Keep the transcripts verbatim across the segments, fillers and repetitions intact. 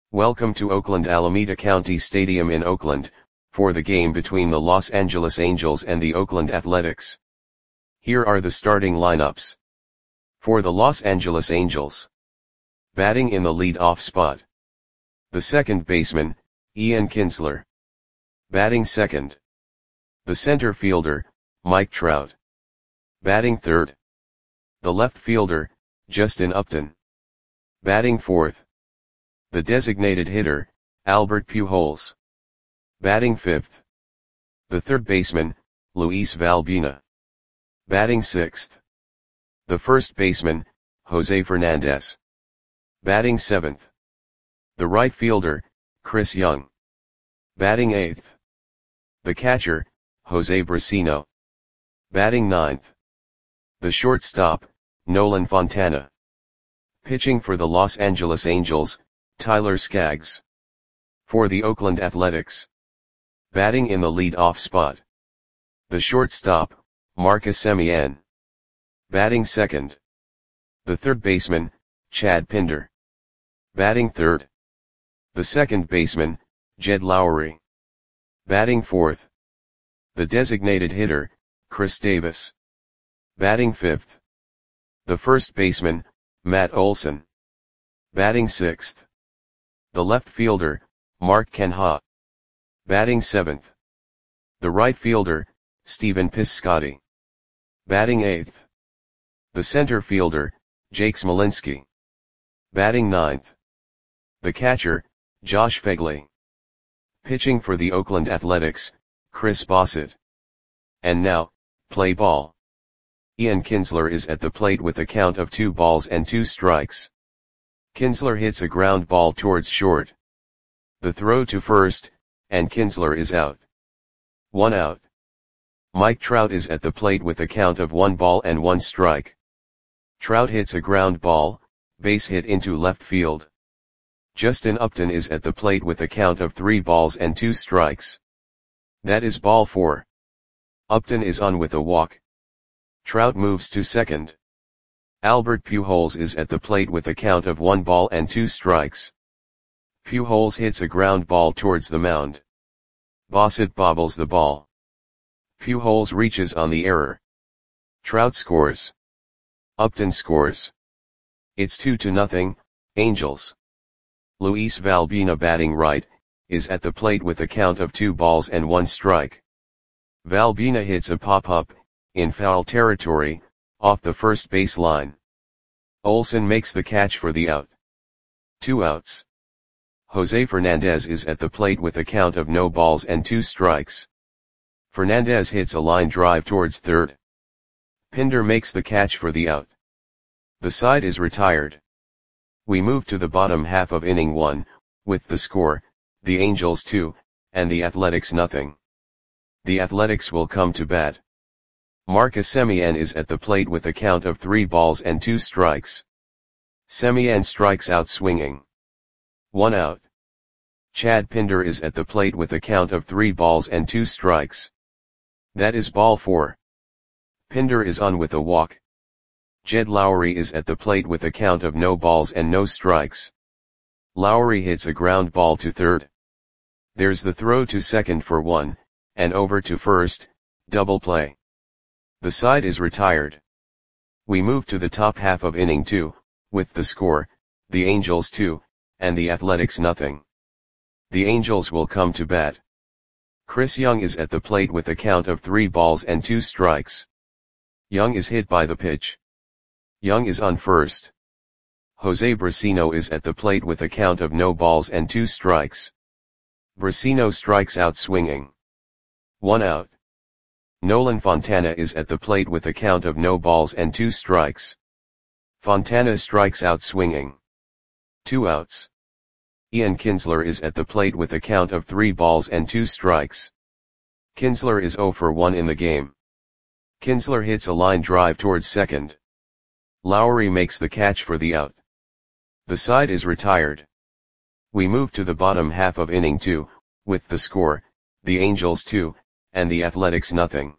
Welcome to Oakland Alameda County Stadium in Oakland, for the game between the Los Angeles Angels and the Oakland Athletics. Here are the starting lineups. For the Los Angeles Angels. Batting in the lead-off spot. The second baseman, Ian Kinsler. Batting second. The center fielder, Mike Trout. Batting third. The left fielder, Justin Upton. Batting fourth. The designated hitter, Albert Pujols. Batting fifth. The third baseman, Luis Valbuena. Batting sixth. The first baseman, Jose Fernandez. Batting seventh. The right fielder, Chris Young. Batting eighth. The catcher, Jose Brasino. Batting ninth. The shortstop, Nolan Fontana. Pitching for the Los Angeles Angels, Tyler Skaggs. For the Oakland Athletics. Batting in the lead-off spot. The shortstop, Marcus Semien. Batting second. The third baseman, Chad Pinder. Batting third. The second baseman, Jed Lowrie. Batting fourth. The designated hitter, Chris Davis. Batting fifth. The first baseman, Matt Olson. Batting sixth. The left fielder, Mark Canha. Batting seventh. The right fielder, Stephen Piscotty. Batting eighth. The center fielder, Jake Smolinski. Batting ninth. The catcher, Josh Phegley. Pitching for the Oakland Athletics, Chris Bassitt. And now, play ball. Ian Kinsler is at the plate with a count of two balls and two strikes. Kinsler hits a ground ball towards short. The throw to first, and Kinsler is out. One out. Mike Trout is at the plate with a count of one ball and one strike. Trout hits a ground ball, base hit into left field. Justin Upton is at the plate with a count of three balls and two strikes. That is ball four. Upton is on with a walk. Trout moves to second. Albert Pujols is at the plate with a count of one ball and two strikes. Pujols hits a ground ball towards the mound. Bassitt bobbles the ball. Pujols reaches on the error. Trout scores. Upton scores. It's two to nothing, Angels. Luis Valbuena, batting right, is at the plate with a count of two balls and one strike. Valbuena hits a pop-up, in foul territory, off the first base line. Olson makes the catch for the out. Two outs. Jose Fernandez is at the plate with a count of no balls and two strikes. Fernandez hits a line drive towards third. Pinder makes the catch for the out. The side is retired. We move to the bottom half of inning one, with the score, the Angels two, and the Athletics nothing. The Athletics will come to bat. Marcus Semien is at the plate with a count of three balls and two strikes. Semien strikes out swinging. One out. Chad Pinder is at the plate with a count of three balls and two strikes. That is ball four. Pinder is on with a walk. Jed Lowrie is at the plate with a count of no balls and no strikes. Lowrie hits a ground ball to third. There's the throw to second for one, and over to first, double play. The side is retired. We move to the top half of inning two, with the score, the Angels two, and the Athletics nothing. The Angels will come to bat. Chris Young is at the plate with a count of three balls and two strikes. Young is hit by the pitch. Young is on first. Jose Brasino is at the plate with a count of no balls and two strikes. Brasino strikes out swinging. One out. Nolan Fontana is at the plate with a count of no balls and two strikes. Fontana strikes out swinging. Two outs. Ian Kinsler is at the plate with a count of three balls and two strikes. Kinsler is zero for one in the game. Kinsler hits a line drive towards second. Lowrie makes the catch for the out. The side is retired. We move to the bottom half of inning two, with the score, the Angels two, and the Athletics nothing.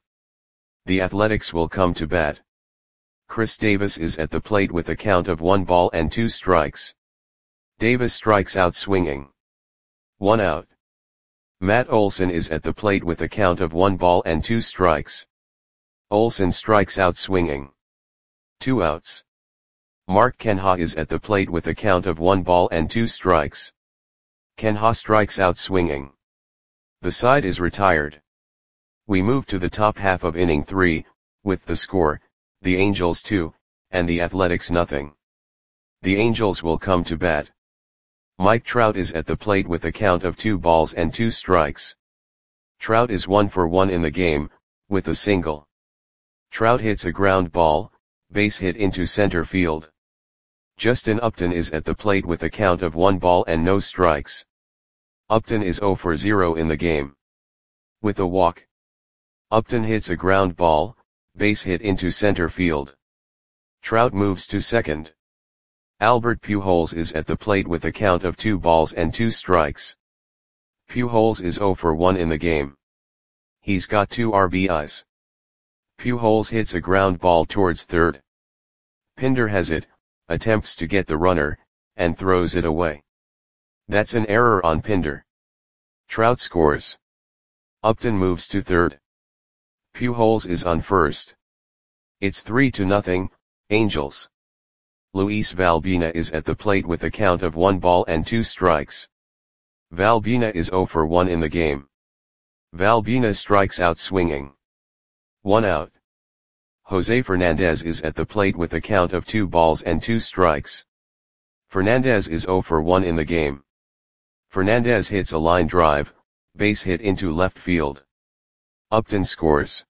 The Athletics will come to bat. Chris Davis is at the plate with a count of one ball and two strikes. Davis strikes out swinging. One out. Matt Olson is at the plate with a count of one ball and two strikes. Olson strikes out swinging. Two outs. Mark Canha is at the plate with a count of one ball and two strikes. Canha strikes out swinging. The side is retired. We move to the top half of inning three, with the score, the Angels two, and the Athletics nothing. The Angels will come to bat. Mike Trout is at the plate with a count of two balls and two strikes. Trout is one for one in the game, with a single. Trout hits a ground ball, base hit into center field. Justin Upton is at the plate with a count of one ball and no strikes. Upton is zero for zero in the game. With a walk. Upton hits a ground ball, base hit into center field. Trout moves to second. Albert Pujols is at the plate with a count of two balls and two strikes. Pujols is zero for one in the game. He's got two R B Is. Pujols hits a ground ball towards third. Pinder has it, attempts to get the runner, and throws it away. That's an error on Pinder. Trout scores. Upton moves to third. Pujols is on first. It's three to nothing, Angels. Luis Valbuena is at the plate with a count of one ball and two strikes. Valbuena is zero for one in the game. Valbuena strikes out swinging. One out. Jose Fernandez is at the plate with a count of two balls and two strikes. Fernandez is zero for one in the game. Fernandez hits a line drive, base hit into left field. Upton scores.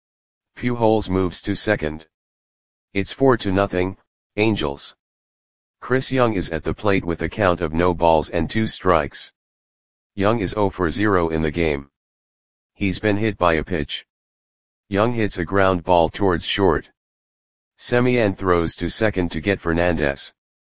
Pujols moves to second. It's four to nothing, Angels. Chris Young is at the plate with a count of no balls and two strikes. Young is zero for zero in the game. He's been hit by a pitch. Young hits a ground ball towards short. Semien throws to second to get Fernandez.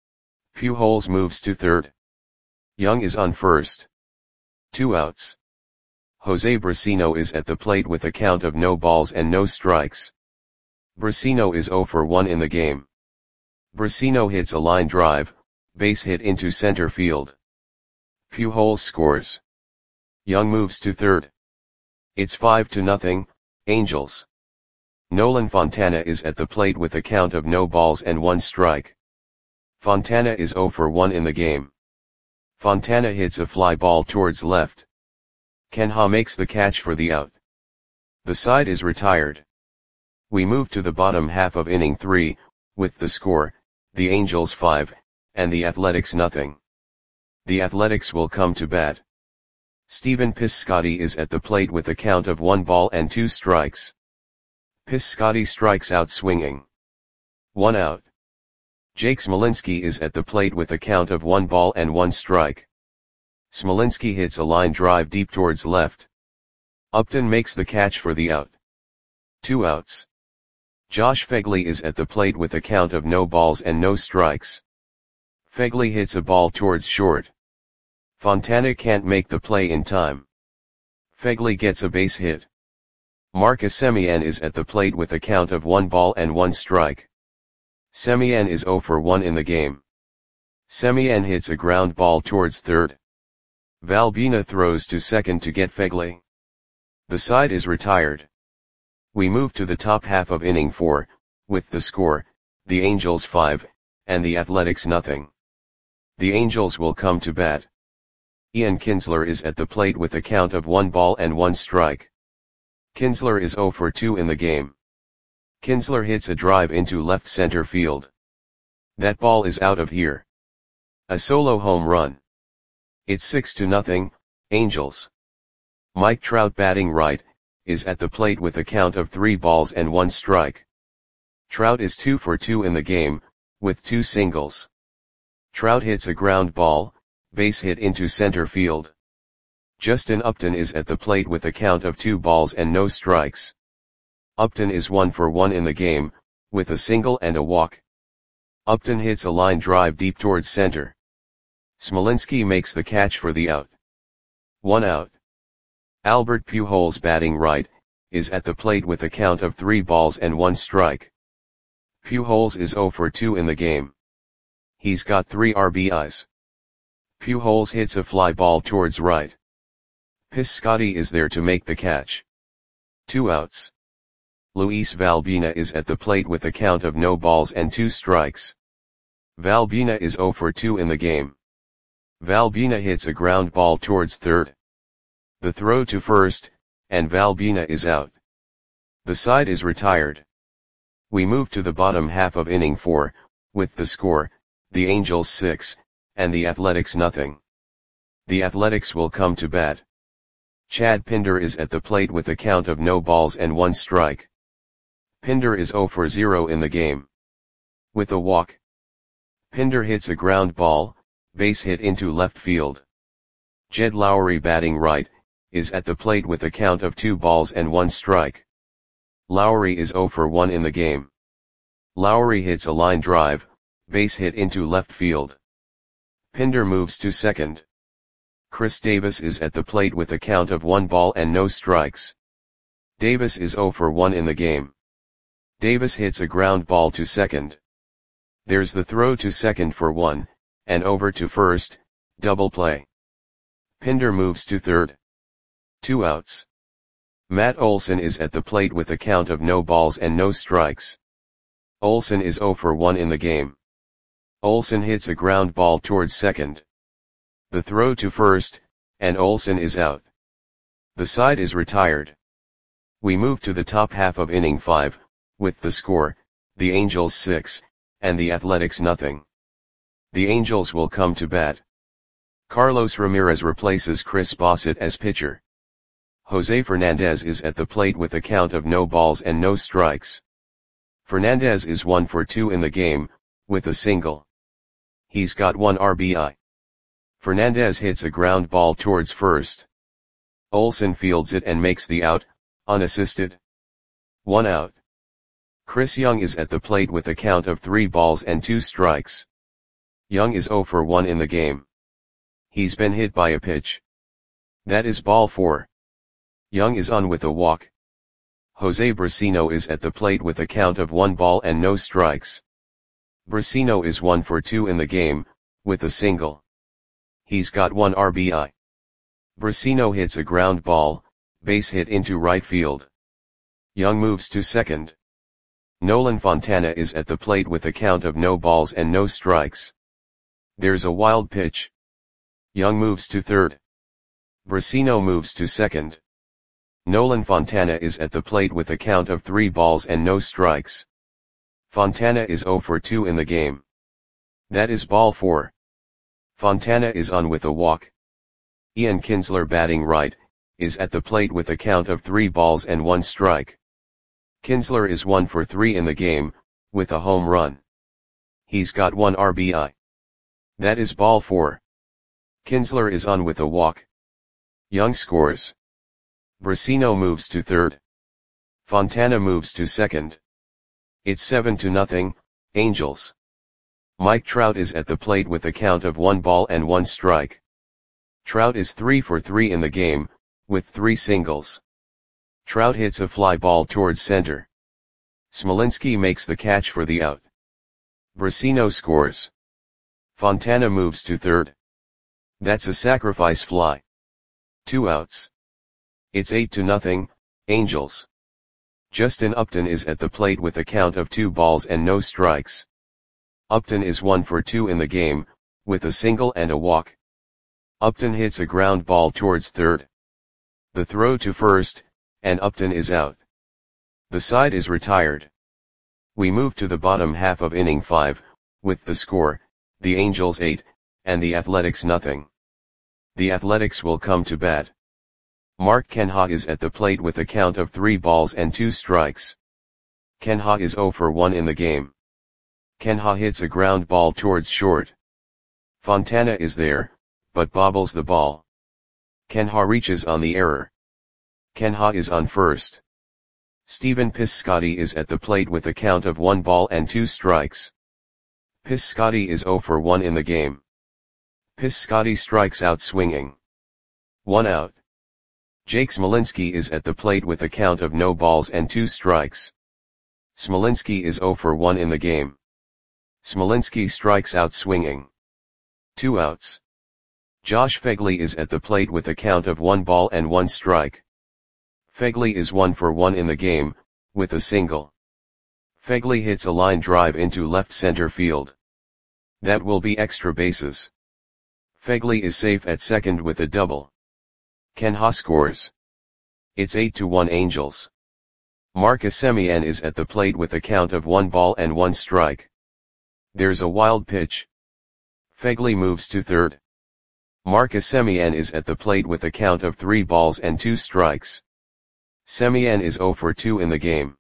Pujols moves to third. Young is on first. Two outs. Jose Brasino is at the plate with a count of no balls and no strikes. Brasino is zero for one in the game. Brasino hits a line drive, base hit into center field. Pujols scores. Young moves to third. It's five to nothing, Angels. Nolan Fontana is at the plate with a count of no balls and one strike. Fontana is zero for one in the game. Fontana hits a fly ball towards left. Canha makes the catch for the out. The side is retired. We move to the bottom half of inning three, with the score, the Angels five, and the Athletics nothing. The Athletics will come to bat. Stephen Piscotty is at the plate with a count of one ball and two strikes. Piscotty strikes out swinging. One out. Jake Smolinski is at the plate with a count of one ball and one strike. Smolinski hits a line drive deep towards left. Upton makes the catch for the out. Two outs. Josh Phegley is at the plate with a count of no balls and no strikes. Phegley hits a ball towards short. Fontana can't make the play in time. Phegley gets a base hit. Marcus Semien is at the plate with a count of one ball and one strike. Semien is zero for one in the game. Semien hits a ground ball towards third. Valbuena throws to second to get Phegley. The side is retired. We move to the top half of inning four, with the score, the Angels five, and the Athletics nothing. The Angels will come to bat. Ian Kinsler is at the plate with a count of one ball and one strike. Kinsler is zero for two in the game. Kinsler hits a drive into left center field. That ball is out of here. A solo home run. It's six to nothing, Angels. Mike Trout batting right, is at the plate with a count of three balls and one strike. Trout is two for two in the game, with two singles. Trout hits a ground ball, base hit into center field. Justin Upton is at the plate with a count of two balls and no strikes. Upton is one for one in the game, with a single and a walk. Upton hits a line drive deep towards center. Smolinski makes the catch for the out. One out. Albert Pujols batting right, is at the plate with a count of three balls and one strike. Pujols is zero for two in the game. He's got three R B Is. Pujols hits a fly ball towards right. Piscotty is there to make the catch. Two outs. Luis Valbuena is at the plate with a count of no balls and two strikes. Valbuena is oh for two in the game. Valbuena hits a ground ball towards third. The throw to first, and Valbuena is out. The side is retired. We move to the bottom half of inning four, with the score, the Angels six, and the Athletics nothing. The Athletics will come to bat. Chad Pinder is at the plate with a count of no balls and one strike. Pinder is oh for zero in the game. With a walk. Pinder hits a ground ball, base hit into left field. Jed Lowrie batting right, is at the plate with a count of two balls and one strike. Lowrie is oh for one in the game. Lowrie hits a line drive, base hit into left field. Pinder moves to second. Chris Davis is at the plate with a count of one ball and no strikes. Davis is oh for one in the game. Davis hits a ground ball to second. There's the throw to second for one, and over to first, double play. Pinder moves to third. Two outs. Matt Olson is at the plate with a count of no balls and no strikes. Olson is oh for one in the game. Olson hits a ground ball towards second. The throw to first, and Olson is out. The side is retired. We move to the top half of inning five, with the score, the Angels six, and the Athletics nothing. The Angels will come to bat. Carlos Ramirez replaces Chris Bassitt as pitcher. Jose Fernandez is at the plate with a count of no balls and no strikes. Fernandez is one for two in the game, with a single. He's got one R B I. Fernandez hits a ground ball towards first. Olson fields it and makes the out, unassisted. One out. Chris Young is at the plate with a count of three balls and two strikes. Young is oh for one in the game. He's been hit by a pitch. That is ball four. Young is on with a walk. Jose Brasino is at the plate with a count of one ball and no strikes. Brasino is one for two in the game, with a single. He's got one R B I. Brasino hits a ground ball, base hit into right field. Young moves to second. Nolan Fontana is at the plate with a count of no balls and no strikes. There's a wild pitch. Young moves to third. Brasino moves to second. Nolan Fontana is at the plate with a count of three balls and no strikes. Fontana is oh for two in the game. That is ball four. Fontana is on with a walk. Ian Kinsler batting right, is at the plate with a count of three balls and one strike. Kinsler is one for three in the game, with a home run. He's got one R B I. That is ball four. Kinsler is on with a walk. Young scores. Brasino moves to third. Fontana moves to second. It's seven to nothing, Angels. Mike Trout is at the plate with a count of one ball and one strike. Trout is three for three in the game, with three singles. Trout hits a fly ball towards center. Smolinski makes the catch for the out. Brasino scores. Fontana moves to third. That's a sacrifice fly. Two outs. It's eight to nothing, Angels. Justin Upton is at the plate with a count of two balls and no strikes. Upton is one for two in the game, with a single and a walk. Upton hits a ground ball towards third. The throw to first, and Upton is out. The side is retired. We move to the bottom half of inning five, with the score, the Angels eight, and the Athletics nothing. The Athletics will come to bat. Mark Kenha is at the plate with a count of three balls and two strikes. Kenha is oh for one in the game. Kenha hits a ground ball towards short. Fontana is there, but bobbles the ball. Kenha reaches on the error. Kenha is on first. Stephen Piscotty is at the plate with a count of one ball and two strikes. Piscotty is oh for one in the game. Piscotty strikes out swinging. One out. Jake Smolinski is at the plate with a count of no balls and two strikes. Smolinski is oh for one in the game. Smolinski strikes out swinging. Two outs. Josh Phegley is at the plate with a count of one ball and one strike. Phegley is one for one in the game, with a single. Phegley hits a line drive into left center field. That will be extra bases. Phegley is safe at second with a double. Ken Ha scores. It's eight to one Angels. Marcus Semien is at the plate with a count of one ball and one strike. There's a wild pitch. Phegley moves to third. Marcus Semien is at the plate with a count of three balls and two strikes. Semien is zero for two in the game.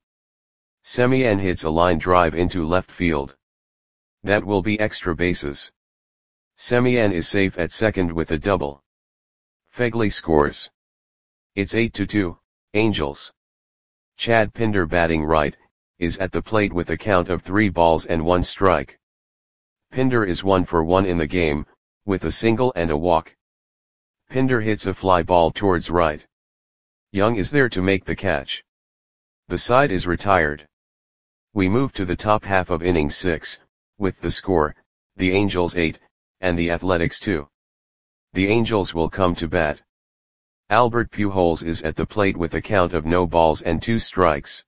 Semien hits a line drive into left field. That will be extra bases. Semien is safe at second with a double. Phegley scores. It's eight to two, Angels. Chad Pinder, batting right, is at the plate with a count of three balls and one strike. Pinder is one for one in the game, with a single and a walk. Pinder hits a fly ball towards right. Young is there to make the catch. The side is retired. We move to the top half of inning six, with the score, the Angels eight, and the Athletics two. The Angels will come to bat. Albert Pujols is at the plate with a count of no balls and two strikes.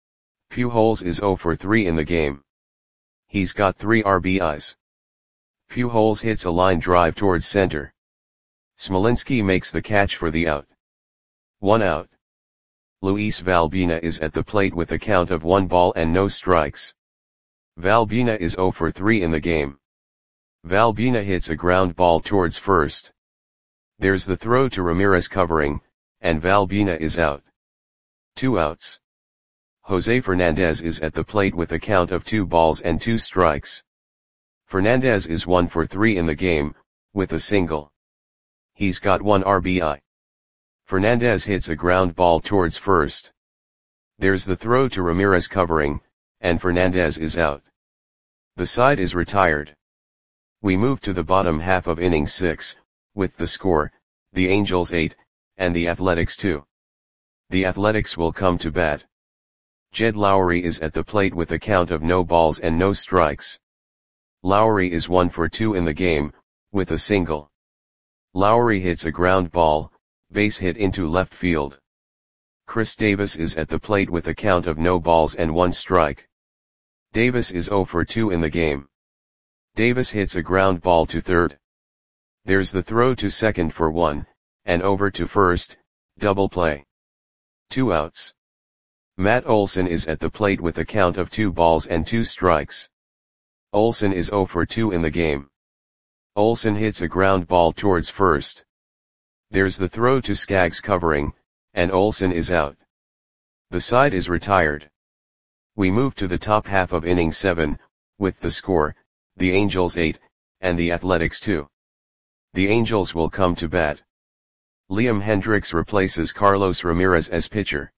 Pujols is zero for three in the game. He's got three R B Is. Pujols hits a line drive towards center. Smolinski makes the catch for the out. One out. Luis Valbuena is at the plate with a count of one ball and no strikes. Valbuena is zero for three in the game. Valbuena hits a ground ball towards first. There's the throw to Ramirez covering, and Valbuena is out. Two outs. Jose Fernandez is at the plate with a count of two balls and two strikes. Fernandez is one for three in the game, with a single. He's got one R B I. Fernandez hits a ground ball towards first. There's the throw to Ramirez covering, and Fernandez is out. The side is retired. We move to the bottom half of inning six, with the score, the Angels eight, and the Athletics two. The Athletics will come to bat. Jed Lowrie is at the plate with a count of no balls and no strikes. Lowrie is one for two in the game, with a single. Lowrie hits a ground ball, base hit into left field. Chris Davis is at the plate with a count of no balls and one strike. Davis is zero for two in the game. Davis hits a ground ball to third. There's the throw to second for one, and over to first, double play. Two outs. Matt Olson is at the plate with a count of two balls and two strikes. Olson is zero for two in the game. Olson hits a ground ball towards first. There's the throw to Skaggs covering, and Olson is out. The side is retired. We move to the top half of inning seven, with the score, the Angels eight, and the Athletics two. The Angels will come to bat. Liam Hendriks replaces Carlos Ramirez as pitcher.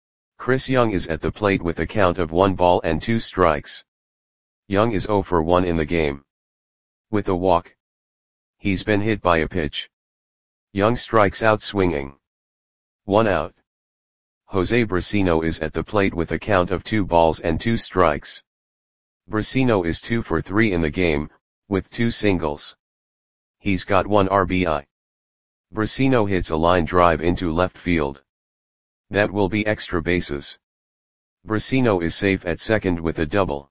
Chris Young is at the plate with a count of one ball and two strikes. Young is zero for one in the game. With a walk. He's been hit by a pitch. Young strikes out swinging. One out. Jose Brasino is at the plate with a count of two balls and two strikes. Brasino is two for three in the game, with two singles. He's got one R B I. Brasino hits a line drive into left field. That will be extra bases. Brasino is safe at second with a double.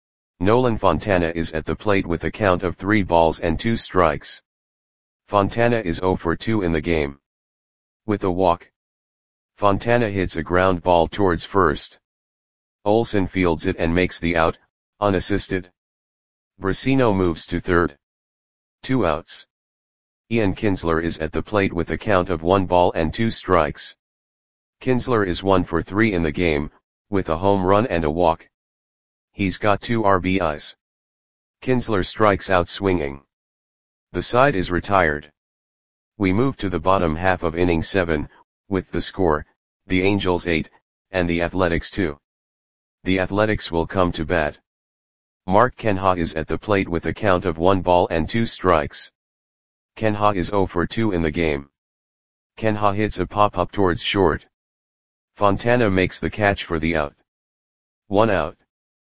Nolan Fontana is at the plate with a count of three balls and two strikes. Fontana is zero for two in the game. With a walk. Fontana hits a ground ball towards first. Olson fields it and makes the out, unassisted. Brasino moves to third. Two outs. Ian Kinsler is at the plate with a count of one ball and two strikes. Kinsler is one for three in the game, with a home run and a walk. He's got two R B Is. Kinsler strikes out swinging. The side is retired. We move to the bottom half of inning seven, with the score, the Angels eight, and the Athletics two. The Athletics will come to bat. Mark Canha is at the plate with a count of one ball and two strikes. Canha is zero for two in the game. Canha hits a pop-up towards short. Fontana makes the catch for the out. One out.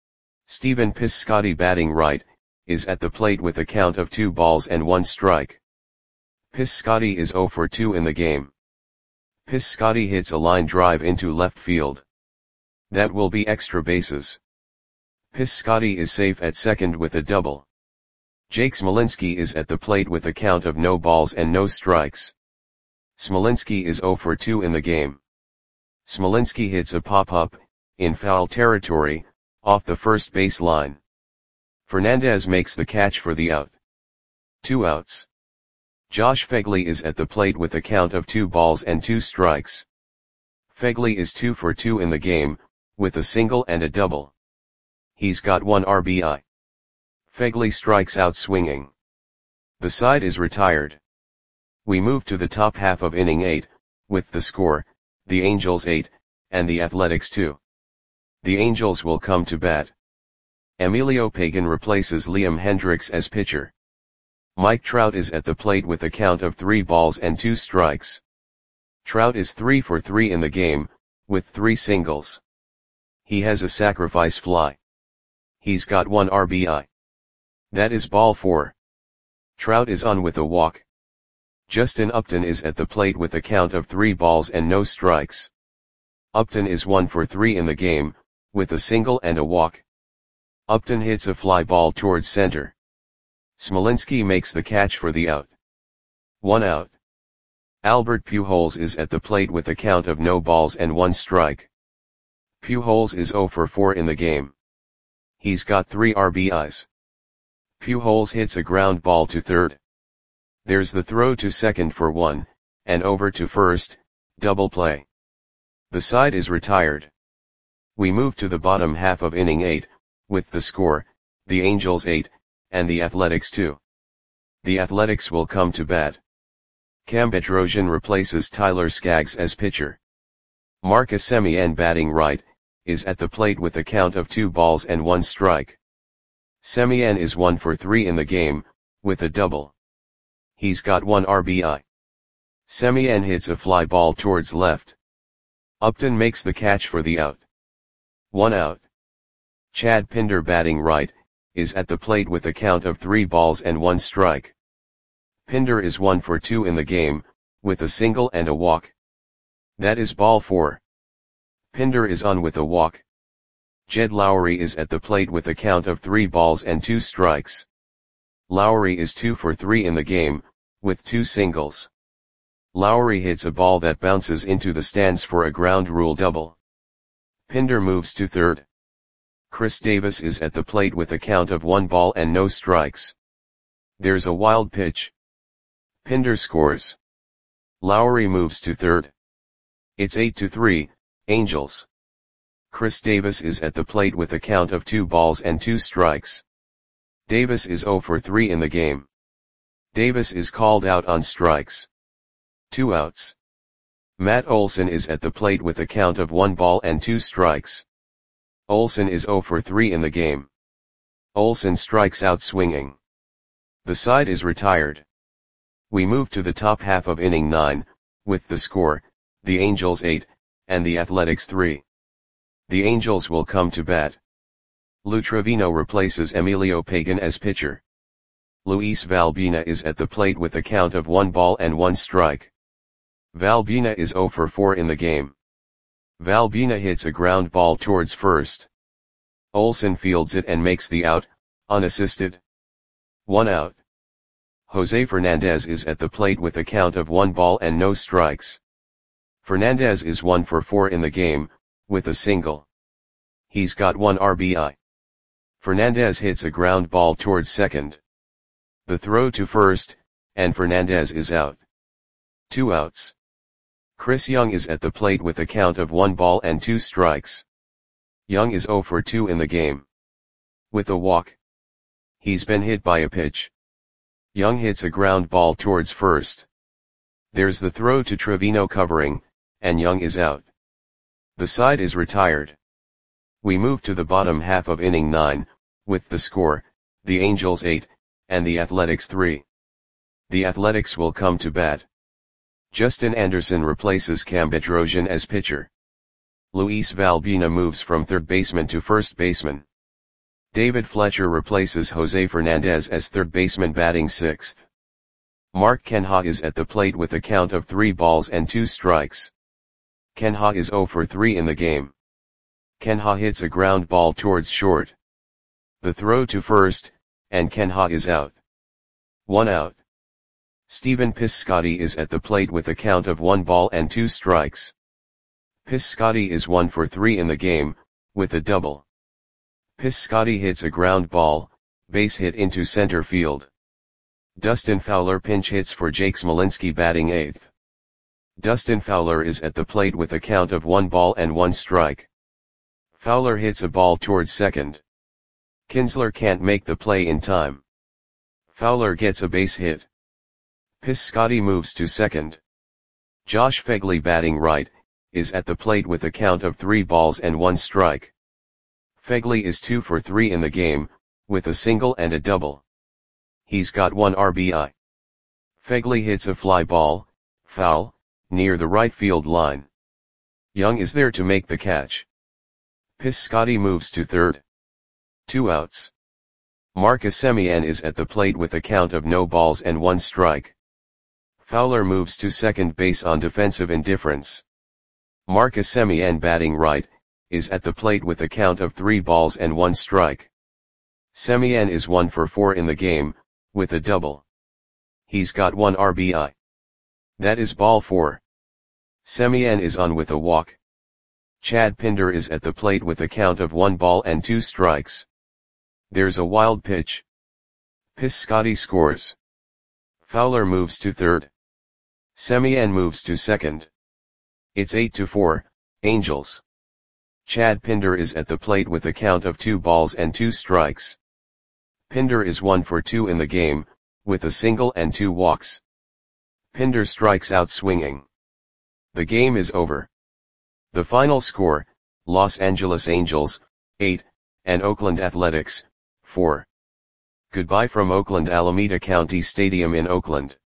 Stephen Piscotty, batting right, is at the plate with a count of two balls and one strike. Piscotty is zero for two in the game. Piscotty hits a line drive into left field. That will be extra bases. Piscotty is safe at second with a double. Jake Smolinski is at the plate with a count of no balls and no strikes. Smolinski is zero for two in the game. Smolinski hits a pop-up, in foul territory, off the first base line. Fernandez makes the catch for the out. Two outs. Josh Phegley is at the plate with a count of two balls and two strikes. Phegley is two for two in the game, with a single and a double. He's got one R B I. Phegley strikes out swinging. The side is retired. We move to the top half of inning eight, with the score, the Angels eight, and the Athletics two. The Angels will come to bat. Emilio Pagan replaces Liam Hendriks as pitcher. Mike Trout is at the plate with a count of three balls and two strikes. Trout is three for three in the game, with three singles. He has a sacrifice fly. He's got one R B I. That is ball four. Trout is on with a walk. Justin Upton is at the plate with a count of three balls and no strikes. Upton is one for three in the game, with a single and a walk. Upton hits a fly ball towards center. Smolinski makes the catch for the out. One out. Albert Pujols is at the plate with a count of no balls and one strike. Pujols is zero for four in the game. He's got three R B Is. Pujols hits a ground ball to third. There's the throw to second for one, and over to first, double play. The side is retired. We move to the bottom half of inning eight, with the score, the Angels eight, and the Athletics two. The Athletics will come to bat. Cam Bedrosian replaces Tyler Skaggs as pitcher. Marcus Semien, batting right, is at the plate with a count of two balls and one strike. Semien is one for three in the game, with a double. He's got one R B I. Semien hits a fly ball towards left. Upton makes the catch for the out. One out. Chad Pinder, batting right, is at the plate with a count of three balls and one strike. Pinder is one for two in the game, with a single and a walk. That is ball four. Pinder is on with a walk. Jed Lowry is at the plate with a count of three balls and two strikes. Lowry is two for three in the game, with two singles. Lowry hits a ball that bounces into the stands for a ground rule double. Pinder moves to third. Chris Davis is at the plate with a count of one ball and no strikes. There's a wild pitch. Pinder scores. Lowry moves to third. It's eight to three, Angels. Chris Davis is at the plate with a count of two balls and two strikes. Davis is zero for three in the game. Davis is called out on strikes. Two outs. Matt Olson is at the plate with a count of one ball and two strikes. Olson is zero for three in the game. Olson strikes out swinging. The side is retired. We move to the top half of inning nine, with the score, the Angels eight, and the Athletics three. The Angels will come to bat. Lou Trevino replaces Emilio Pagan as pitcher. Luis Valbina is at the plate with a count of one ball and one strike. Valbina is zero for four in the game. Valbina hits a ground ball towards first. Olson fields it and makes the out, unassisted. One out. Jose Fernandez is at the plate with a count of one ball and no strikes. Fernandez is one for four in the game, with a single. He's got one R B I. Fernandez hits a ground ball towards second. The throw to first, and Fernandez is out. Two outs. Chris Young is at the plate with a count of one ball and two strikes. Young is zero for two in the game. With a walk. He's been hit by a pitch. Young hits a ground ball towards first. There's the throw to Trevino covering, and Young is out. The side is retired. We move to the bottom half of inning nine, with the score, the Angels eight, and the Athletics three. The Athletics will come to bat. Justin Anderson replaces Cam Bedrosian as pitcher. Luis Valbina moves from third baseman to first baseman. David Fletcher replaces Jose Fernandez as third baseman, batting sixth. Mark Kenha is at the plate with a count of three balls and two strikes. Kenha is zero for three in the game. Kenha hits a ground ball towards short. The throw to first, and Kenha is out. One out. Stephen Piscotty is at the plate with a count of one ball and two strikes. Piscotty is one for three in the game, with a double. Piscotty hits a ground ball, base hit into center field. Dustin Fowler pinch hits for Jake Smolinski batting eighth. Dustin Fowler is at the plate with a count of one ball and one strike. Fowler hits a ball towards second. Kinsler can't make the play in time. Fowler gets a base hit. Piscotty moves to second. Josh Phegley batting right, is at the plate with a count of three balls and one strike. Phegley is two for three in the game, with a single and a double. He's got one R B I. Phegley hits a fly ball, foul, near the right field line. Young is there to make the catch. Piscotty moves to third. Two outs. Marcus Semien is at the plate with a count of no balls and one strike. Fowler moves to second base on defensive indifference. Marcus Semien batting right, is at the plate with a count of three balls and one strike. Semien is one for four in the game, with a double. He's got one R B I. That is ball four. Semien is on with a walk. Chad Pinder is at the plate with a count of one ball and two strikes. There's a wild pitch. Piscotty scores. Fowler moves to third. Semien moves to second. It's eight to four, Angels. Chad Pinder is at the plate with a count of two balls and two strikes. Pinder is one for two in the game, with a single and two walks. Pinder strikes out swinging. The game is over. The final score, Los Angeles Angels, eight, and Oakland Athletics, four. Goodbye from Oakland Alameda County Stadium in Oakland.